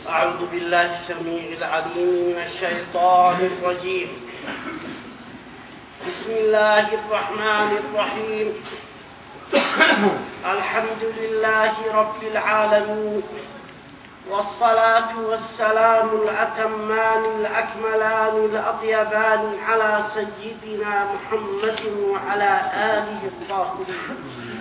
أعوذ بالله السميع العليم من الشيطان الرجيم. بسم الله الرحمن الرحيم. الحمد لله رب العالمين، والصلاة والسلام الأتمان الأكملان الأطيبان على سيدنا محمد وعلى آله الطاهرين.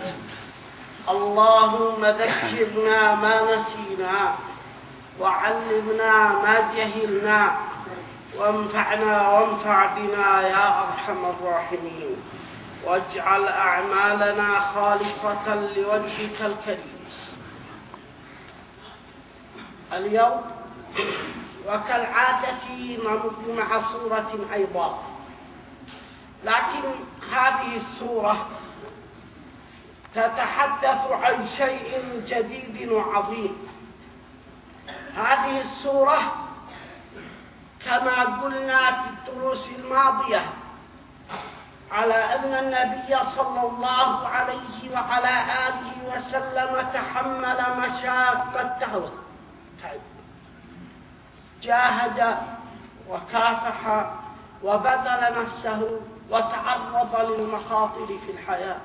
اللهم ذكرنا ما نسينا، وعلمنا ما جهلنا، وانفعنا وانفع بنا يا أرحم الراحمين، واجعل أعمالنا خالصة لوجهك الكريم. اليوم وكالعادة نمر مع سورة أيضا، لكن هذه السورة تتحدث عن شيء جديد وعظيم. هذه السورة كما قلنا في الدروس الماضية على أن النبي صلى الله عليه وعلى آله وسلم تحمل مشاق الدعوة، جاهد وكافح وبذل نفسه وتعرض للمخاطر في الحياة،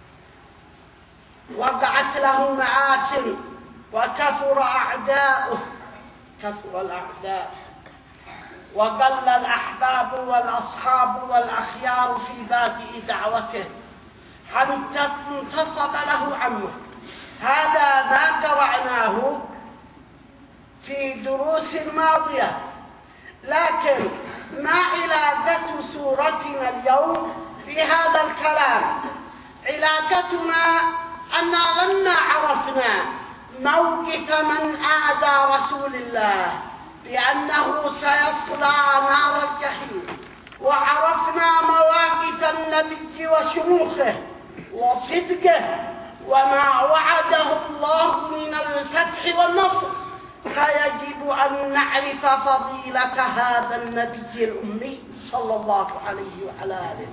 وقعت له معاسر وكثر أعداؤه، كثر الأعداء، وقل الأحباب والأصحاب والأخيار في بادئ دعوته، حتى انتصب له عمه. هذا ما قرأناه في دروس ماضية، لكن ما علاقة سورتنا اليوم بهذا الكلام؟ علاقتنا أننا لما عرفنا موقف من آذى رسول الله بأنه سيصلى نار الجحيم، وعرفنا مواقف النبي وشموخه وصدقه وما وعده الله من الفتح والنصر، فيجب أن نعرف فضيلة هذا النبي الأمي صلى الله عليه وعلى آله.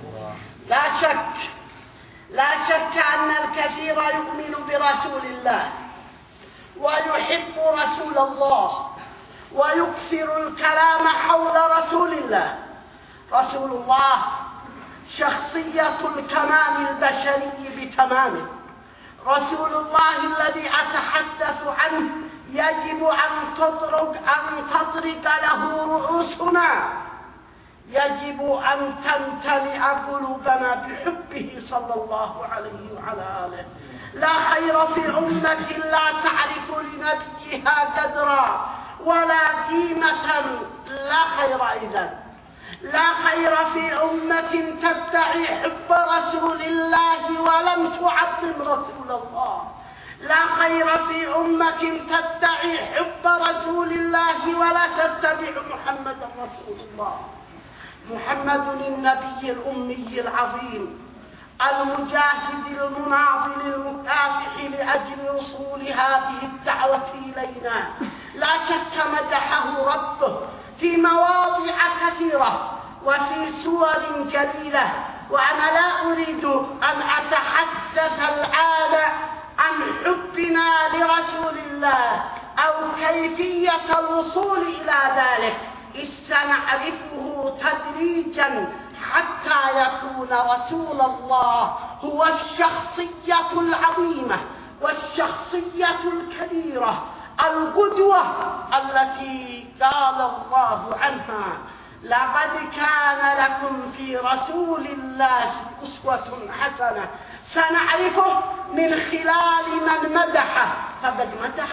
لا شك أن الكثير يؤمن برسول الله ويحب رسول الله ويكثر الكلام حول رسول الله. رسول الله شخصية الكمال البشري بتمامه، رسول الله الذي أتحدث عنه يجب أن تطرق له رؤوسنا، يجب أن تمتلئ قلوبنا بحبه صلى الله عليه وعلى آله. لا خير في أمة لا تعرف لنبيها قدرا ولا قيمة، لا خير إذن. لا خير في أمة تدعي حب رسول الله ولم تعظم رسول الله. لا خير في أمة تدعي حب رسول الله ولا تتبع محمد رسول الله. محمد النبي الأمي العظيم المجاهد المناضل المكافح لأجل وصول هذه الدعوة إلينا، لا شك مدحه ربه في مواضع كثيرة وفي سور جليلة. وأنا لا أريد أن أتحدث الآن عن حبنا لرسول الله أو كيفية الوصول إلى ذلك، سنعرفه تدريجا حتى يكون رسول الله هو الشخصية العظيمة والشخصية الكبيرة، القدوة التي قال الله عنها: لقد كان لكم في رسول الله أسوة حسنة. سنعرفه من خلال من مدحه، فقد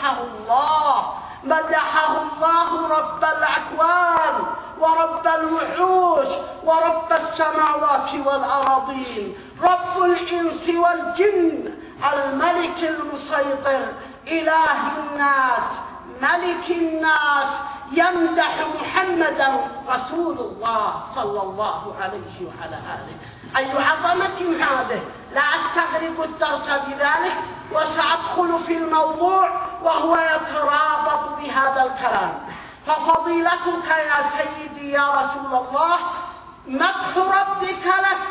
مدحه الله رب الأكوان ورب الوحوش ورب السماوات والأراضين، رب الإنس والجن، الملك المسيطر، إله الناس، ملك الناس، يمدح محمدا رسول الله صلى الله عليه وعلى آله. أي عظمة هذه! لا أستغرق الدرس بذلك، وسأدخل في الموضوع وهو يترابط بهذا الكلام. ففضيلتك يا سيدي يا رسول الله مدح ربك لك،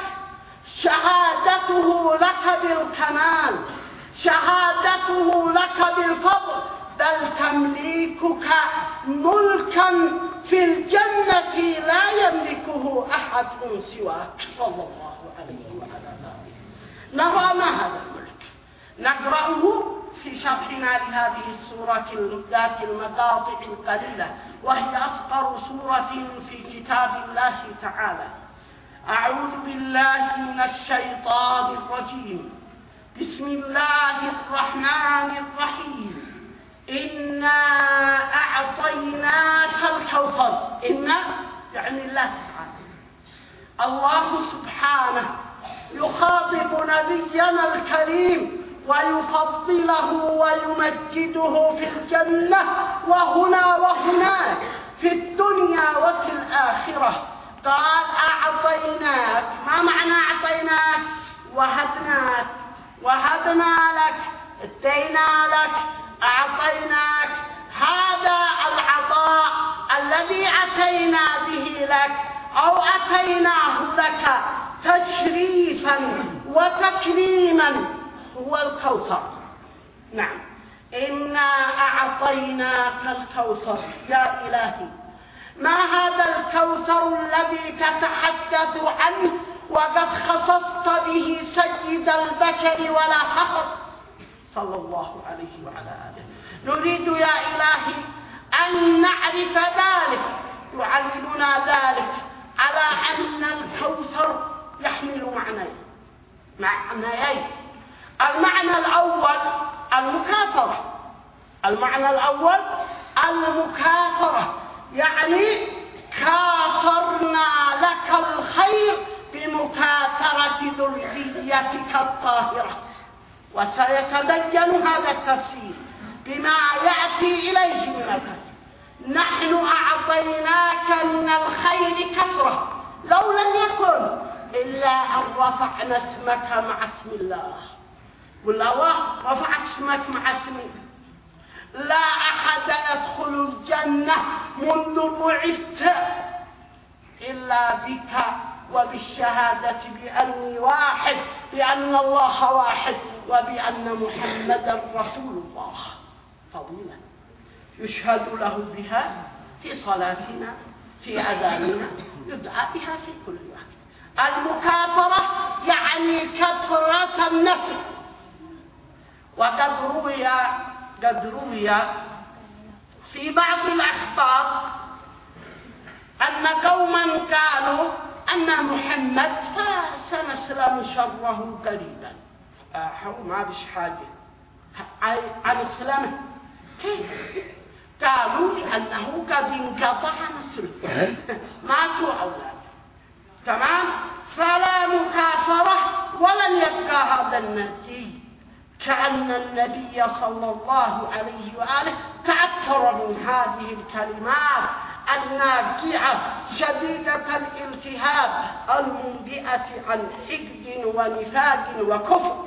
شهادته لك بالكمال، شهادته لك بالفضل، بل تمليكك ملكا في الجنة لا يملكه أحد سواك صلى الله عليه وعلى آله. نرى ما هذا الملك، نقرأه في شرحنا لهذه السورة ذات المقاطع القليلة، وهي أصغر سورة في كتاب الله تعالى. أعوذ بالله من الشيطان الرجيم. بسم الله الرحمن الرحيم. إنا أعطيناك الكوثر. إنا يعني الله سبحانه. الله سبحانه يخاطب نبينا الكريم ويفضله ويمجده في الجنة وهنا وهناك، في الدنيا وفي الآخرة. قال أعطيناك. ما معنى أعطيناك؟ وهبناك، وهبنا لك، ادينا لك، أعطيناك. هذا العطاء الذي أتينا به لك أو أتيناه لك تشريفا وتكريما هو الكوثر. نعم، إنا أعطيناك الكوثر. يا إلهي، ما هذا الكوثر الذي تتحدث عنه وقد خصصت به سيد البشر ولا فخر صلى الله عليه وعلى آله؟ نريد يا إلهي أن نعرف ذلك، يعلمنا ذلك على أن الكوثر يحمل معنيين. المعنى الأول المكاثرة. المعنى الأول المكاثرة، يعني كاثرنا لك الخير بمكاثرة ذريتك الطاهرة. وسيتبين هذا التفسير بما يأتي إليه من الكثير. نحن أعطيناك من الخير كثرة، لو لم يكن إلا أن رفعنا اسمك مع اسم الله. والله رفعت اسمك مع اسمه. لا أحد يدخل الجنة منذ بعثت إلا بك وبالشهادة بأني واحد، بأن الله واحد، وبأن محمدا رسول الله. فضيلة يشهد له بها في صلاتنا، في أذاننا، يدعى بها في كل وقت. المكاثرة يعني كثرة النفس. وقد روي في بعض الأخبار أن قوما قالوا أن محمد سنسلم شره قريبا. ما بش حاجة عن السلامة. كيف؟ قالوا لأنه قد انقطع نسله، ماتوا أولاد. تمام؟ فلا مكافرة ولن يبقى هذا النبي. كأن النبي صلى الله عليه وآله تأثر من هذه الكلمات الناجعة شديدة الالتهاب المنبئة عن حقد ونفاق وكفر.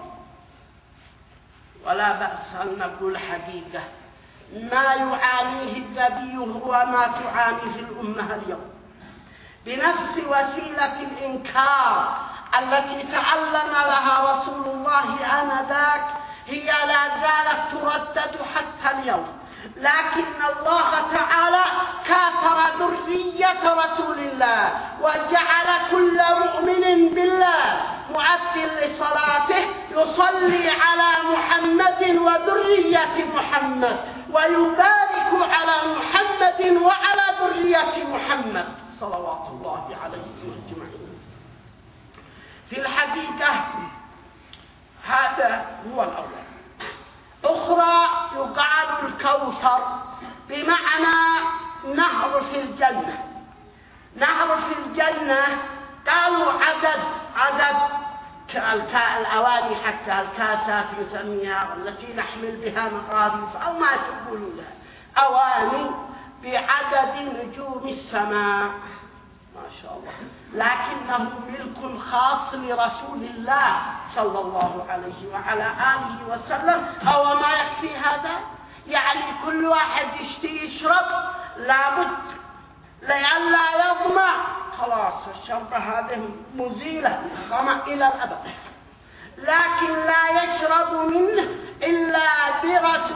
ولا بأس أن نقول حقيقة، ما يعانيه النبي هو ما تعانيه الأمة اليوم، بنفس وسيلة الإنكار التي تعلم لها رسول الله آنذاك هي لا زالت تردد حتى اليوم. لكن الله تعالى كاثر ذرية رسول الله وجعل كل مؤمن بالله مؤذن لصلاته يصلي على محمد وذرية محمد، ويبارك على محمد وعلى ذرية محمد صلوات الله عليهم أجمعين. في الحقيقة هذا هو الأول. أخرى يقال الكوثر بمعنى نهر في الجنة. نهر في الجنة قالوا عدد الأواني، حتى الكاسات نسميها التي نحمل بها مغارف أو ما تقولوا لها، أواني بعدد نجوم السماء ما شاء الله، لكنه ملك خاص لرسول الله صلى الله عليه وعلى آله وسلم. أو ما يكفي هذا؟ يعني كل واحد يشتي يشرب لابد لئلا يظمأ، خلاص الشرب هذه مزيلة ظمأ إلى الأبد، لكن لا يشرب منه إلا برسول الله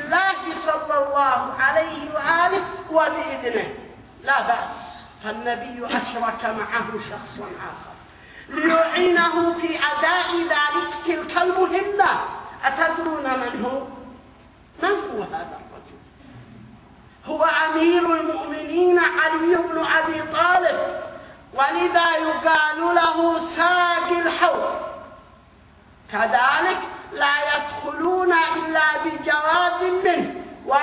الله صلى الله عليه وآله وبإذنه لا بأس، فالنبي أشرك معه شخص آخر ليعينه في أداء تلك المهمة. أتدرون من هو؟ من هو هذا الرجل؟ هو أمير المؤمنين علي بن أبي طالب، ولذا يقال له ساقي الحوض. كذلك لا يدخلون إلا بجواز منه،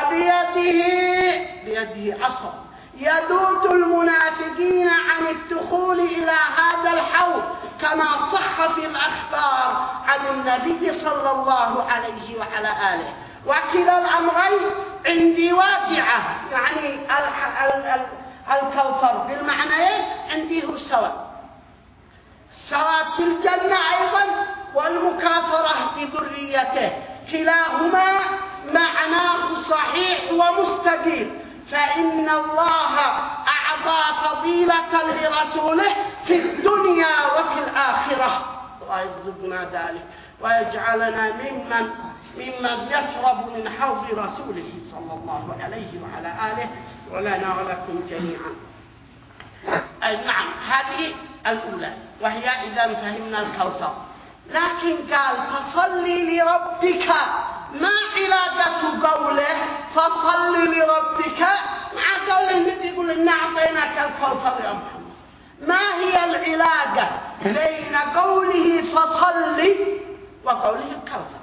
وبيده عصا يذود المنافقين عن الدخول إلى هذا الحوض، كما صح في الأخبار عن النبي صلى الله عليه وعلى آله. وكلا الأمرين عندي واقعة، يعني الكوثر بالمعنيين عندي هو السواء، سواء في الجنة أيضا والمكافرة بذريته، كلاهما معناه صحيح ومستقيم. فإن الله أعطى فضيلة لرسوله في الدنيا وفي الآخرة، ويرزقنا ذلك ويجعلنا ممن يشرب من حوض رسوله صلى الله عليه وعلى آله، ولنا ولكم جميعا. نعم، هذه الأولى وهي إذا فهمنا الكوثر. لكن قال فصلي لربك، ما علاقة قوله فصل لربك مع قوله يقول إن أعطيناك الكوثر يا محمد؟ ما هي العلاقة بين قوله فصل وقوله الكوثر؟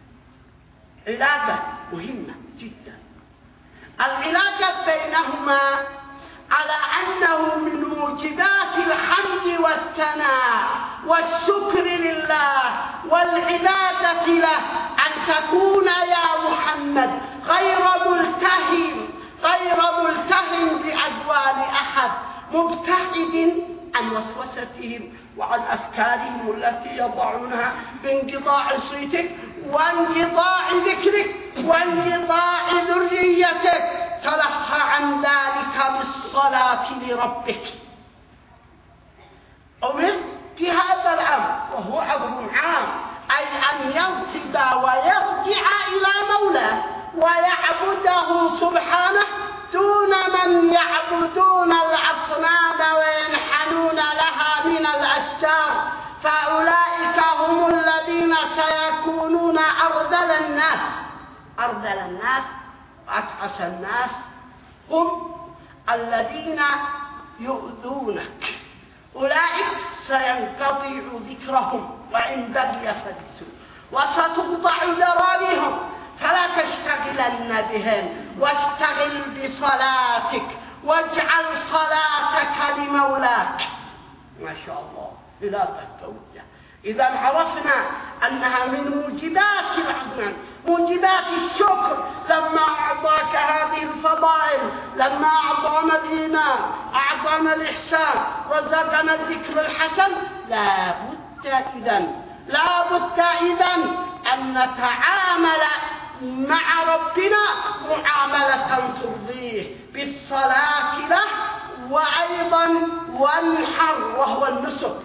علاقة مهمة جدا. العلاقة بينهما على أنه من موجبات الحمد والثناء والشكر لله والعبادة له أن تكون يا محمد غير ملتهم بأجوال أحد، مبتعد عن وسوستهم وعن أفكارهم التي يضعونها بانقطاع صيتك وانقطاع ذكرك وانقطاع ذريتك. تلهى عن ذلك بالصلاة لربك. أمر بهذا الأمر وهو أمر عام، أي أن ينتبه ويرجع إلى مولاه ويعبده سبحانه دون من يعبدون الأصنام وينحنون لها من الأشجار، فأولئك هم الذين سيكونون أرذل الناس وأتعس الناس، هم الذين يؤذونك. أولئك سينقطع ذكرهم وإن بقي فلسوا، وستقطع ذراريهم، فلا تشتغلن بهم واشتغل بصلاتك واجعل صلاتك لمولاك. ما شاء الله، إلى التوجه. إذا عرفنا أنها من موجبات العدنان، موجبات الشكر، لما أعطاك هذه الفضائل، لما أعطانا الإيمان، أعطانا الإحسان، رزقنا الذكر الحسن، لا بد إذن أن نتعامل مع ربنا معاملة ترضيه بالصلاة له، وأيضا وانحر وهو النسك.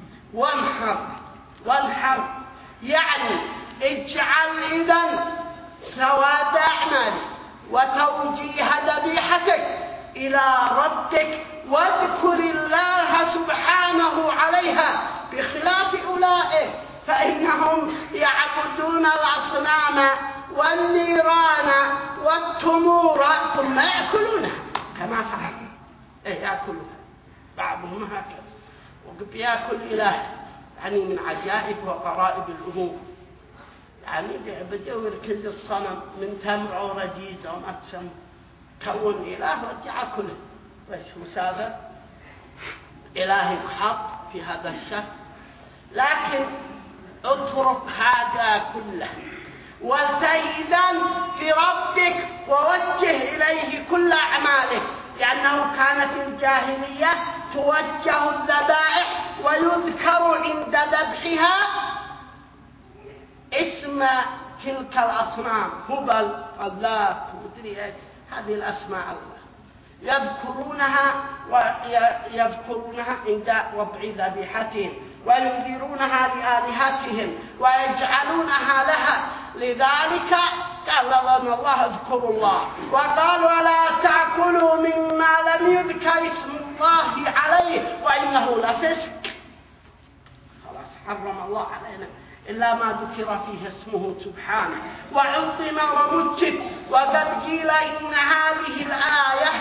وانحر يعني اجعل إذن سواد أعمالك وتوجيه ذبيحتك إلى ربك، واذكر الله سبحانه عليها، بخلاف أولئك فإنهم يعبدون الأصنام والنيران والتمور ثم يأكلونها كما فعل. يأكلونها بعضهم هكذا، وبيأكل إله يعني من عجائب وقرائب الأمور. يعني بدأوا يركز الصنم من تمر أو رجيز أو مقسم، كون إله ورجع كله، وإيش مسافر إله حق في هذا الشكل. لكن اترك هذا كله والتئذن في ربك ووجه إليه كل أعمالك، لأنه كان في الجاهلية توجه الذبائح ويذكر عند ذبحها اسم تلك الأصنام، هبل، اللات، هذه الأسماء الله يذكرونها عند وضع ذبيحتهم، وينذرونها لآلهتهم ويجعلونها لها لذلك قال لنا الله اذكروا الله، وقال ولا تأكلوا مما لم يذكر اسم الله عليه وإنه لفسق. خلاص حرم الله علينا إلا ما ذكر فيه اسمه سبحانه وعظم ومجد. وقد قيل إن هذه الآية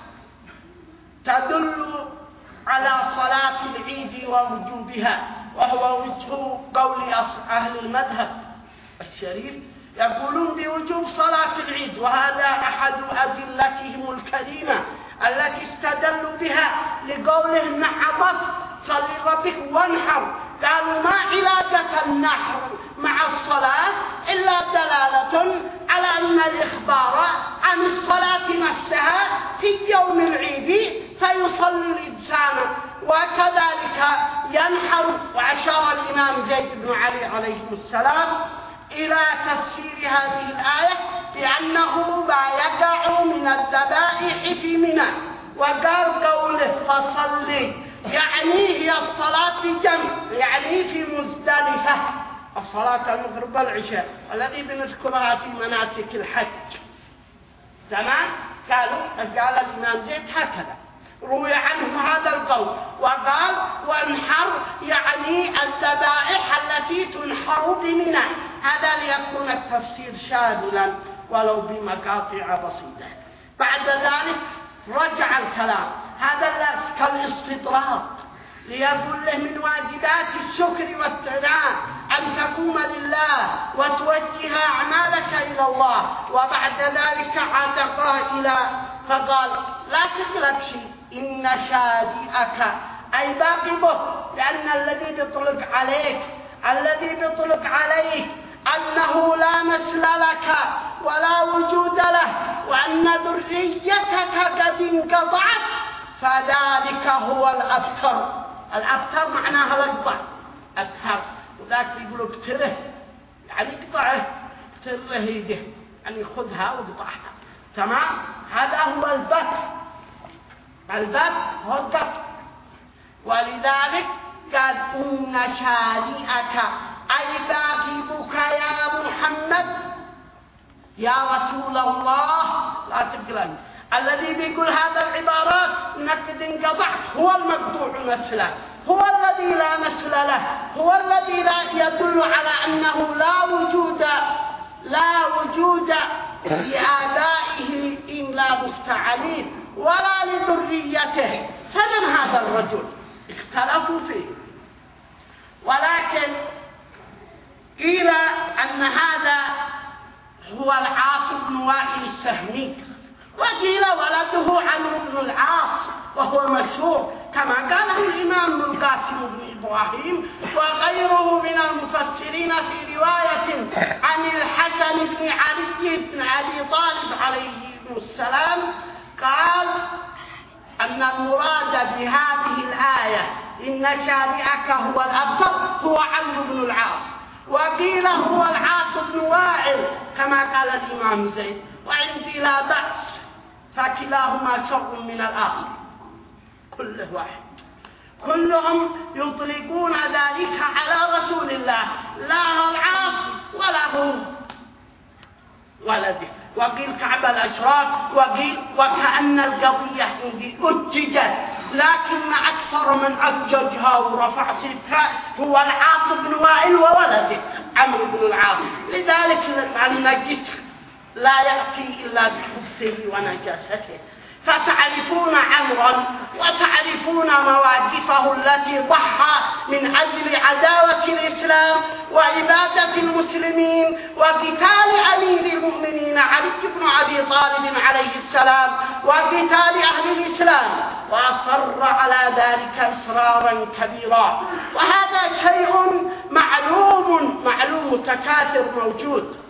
تدل على صلاة العيد ووجوبها، وهو وجه قول أهل المذهب الشريف، يقولون بوجوب صلاة العيد، وهذا أحد أدلتهم الكريمة التي استدلوا بها لقوله نحضت صل ربك وانحر. قالوا ما علاقة النحر مع الصلاة إلا دلالة على أن الإخبار عن الصلاة نفسها في يوم العيد فيصلي الإنسان وكذلك ينحر. وأشار الإمام زيد بن علي عليه السلام إلى تفسير هذه الآية بأنه ما يقع من الذبائح في منى، وقال قوله فصلي يعني هي الصلاة في جمع، يعني في مزدلفة الصلاة المغرب والعشاء الذي بنذكرها في مناسك الحج. تمام؟ قال الإمام زيد هكذا روي عنه هذا القول، وقال وانحر يعني الذبائح التي تنحر بمنى. هذا ليكون التفسير شاملا ولو بمقاطع بسيطة. بعد ذلك رجع الكلام هذا كالاستطراد ليقول له من واجبات الشكر والثناء أن تقوم لله وتوجه أعمالك إلى الله. وبعد ذلك عاد قائلا فقال لا تقلق شيء إن شادئك أي باقبه، لأن الذي بيطلق عليك أنه لا نسل لك ولا وجود له، وأن ذريتك قد انقطعت، فذلك هو الأبتر. الأبتر معناها الأقطع أبتر، وذاك يقولوا اقتره يعني اقطعه، اقتره يده يعني خذها واقطعها. تمام؟ هذا هو البت هو القطع. ولذلك قال إن شانئك أي باغبك يا محمد يا رسول الله لا تقلن. الذي بيقول هذا العبارات نقد انقطعت هو المقطوع نسله، هو الذي لا نسل له، هو الذي لا يدل على أنه لا وجود لآبائه إلا مفتعلين ولا لذريته. فمن هذا الرجل اختلفوا فيه، ولكن قيل أن هذا هو العاص بن وائل السهمي، وقيل ولده عمرو بن العاص وهو مشهور كما قاله الإمام القاسم بن إبراهيم وغيره من المفسرين في رواية عن الحسن بن علي بن أبي طالب عليه السلام قال أن المراد بهذه الآية إن شانئك هو الأبتر هو عمرو بن العاص، وقيل هو العاص بن وائل كما قال الإمام زيد، وعندي لا بأس، فكلاهما شر من الآخر كله واحد، كلهم يطلقون ذلك على رسول الله لا العاص ولا هو ولده. وقيل كعب الأشراف، وقيل وكأن القضية عندي أججت، لكن أكثر من أججها ورفع ستها هو العاص بن وائل وولده عمرو بن العاص. لذلك النجس لا يأتي إلا بخبثه ونجاسته. فتعرفون عمرا وتعرفون مواقفه التي ضحى من أجل عداوة الإسلام وإبادة المسلمين وقتال أمير المؤمنين علي بن أبي طالب عليه السلام وقتال أهل الإسلام، وأصر على ذلك إصرارا كبيرا. وهذا شيء معلوم متكاثر موجود.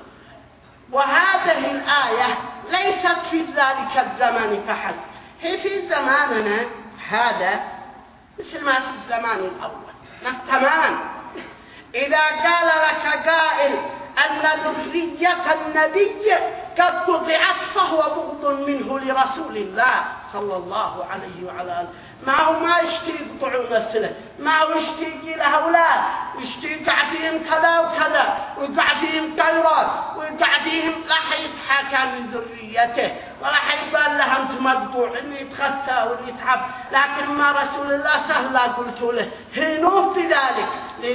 وهذه الآية ليست في ذلك الزمان فحسب، هي في زماننا هذا مثل ما في الزمان الأول تماما. إذا قال لك قائل أن ذرية النبي قد قطعت فهو بغض منه لرسول الله صلى الله عليه وعلى آله. ما يشتي يقطعون نسله، ما يشتي يجي له أولاد، يشتي يقع فيهم كذا وكذا ويقع فيهم فيهم طيرات ويقع فيهم راح يتحاكى من ذريته وراح يبان لها انت مقطوع انه يتخسى واللي يتعب، لكن ما رسول الله سهلا قلت له هنوه في ذلك.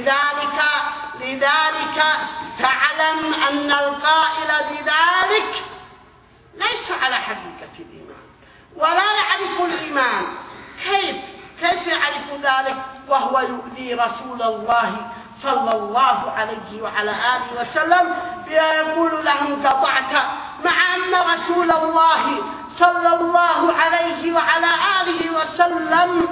لذلك تعلم أن القائل بذلك ليس على حقيقة الإيمان ولا يعرف الإيمان. كيف يعرف ذلك وهو يؤذي رسول الله صلى الله عليه وعلى آله وسلم يقول لهم قطعت، مع أن رسول الله صلى الله عليه وعلى آله وسلم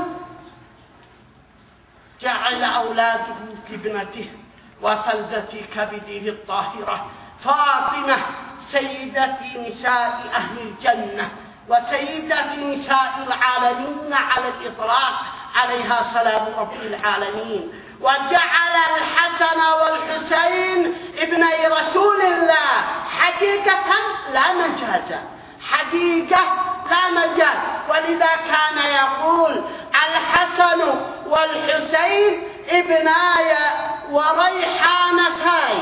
جعل أولاده في ابنته وفلدة كبده الطاهرة فاطمة سيدة نساء أهل الجنة وسيدة نساء العالمين على الإطلاق عليها سلام رب العالمين، وجعل الحسن والحسين ابني رسول الله حقيقة لا مجازا، حقيقة لا مجاز. ولذا كان يقول الحسن والحسين ابناي وريحانتاي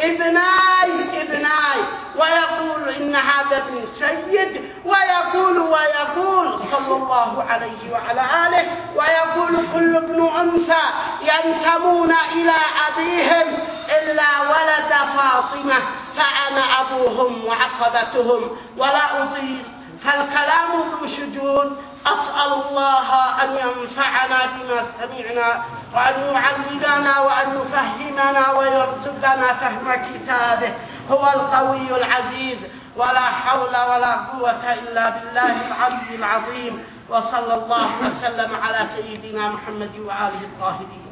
ابناي، ويقول إن هذا ابن سيد، ويقول صلى الله عليه وعلى آله، ويقول كل ابن أنثى ينتمون إلى أبيهم إلا ولد فاطمة فأنا أبوهم وعصبتهم ولا أضيل. فالكلام ذو شجون. أسأل الله أن ينفعنا بما سمعنا وأن يعلمنا وأن يفهمنا ويرزقنا فهم كتابه، هو القوي العزيز، ولا حول ولا قوة إلا بالله العلي العظيم. وصلى الله وسلم على سيدنا محمد وآله الطاهرين.